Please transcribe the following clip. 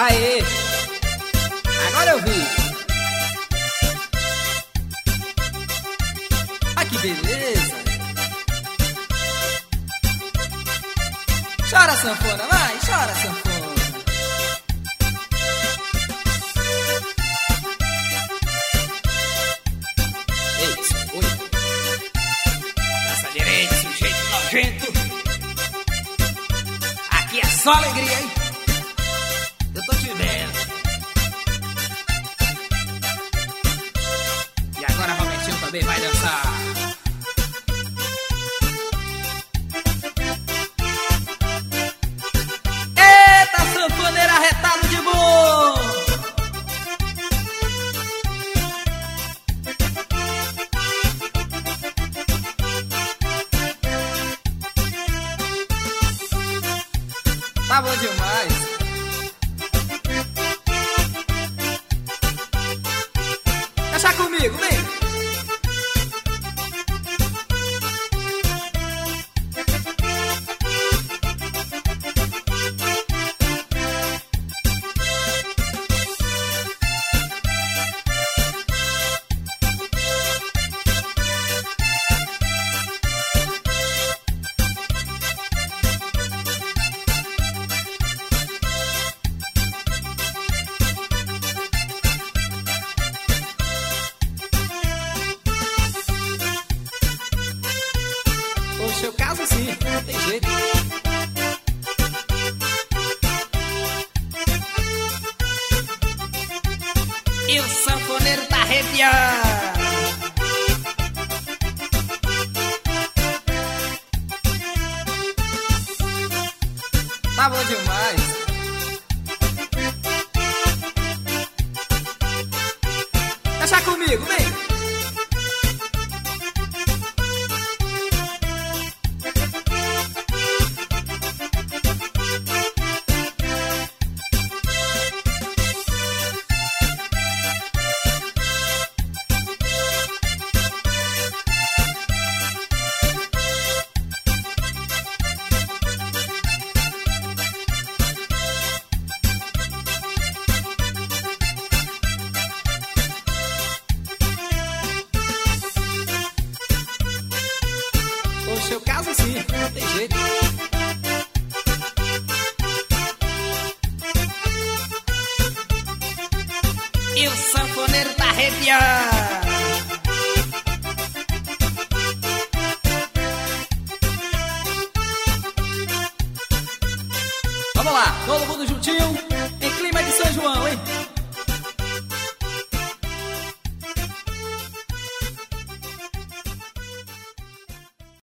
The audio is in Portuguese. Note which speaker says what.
Speaker 1: Aê! Agora eu vi! Ah, que beleza! Chora, sanfona, vai! Chora, sanfona! Ei, oi! Passa direito, sujeito nojento! Aqui é só alegria, hein? Eu tô te vendo. E agora Robertinho também vai dançar. Eita, sanfoneira retado de bom! Tá bom demais. Deixa comigo, vem! No seu caso sim, não tem jeito. E o sanfoneiro tá arrepiando. Tá bom demais. Deixa comigo, vem. No seu caso sim, não tem jeito. E o sanfoneiro tá arrepiando. Vamos lá, todo mundo juntinho, em clima de São João, hein?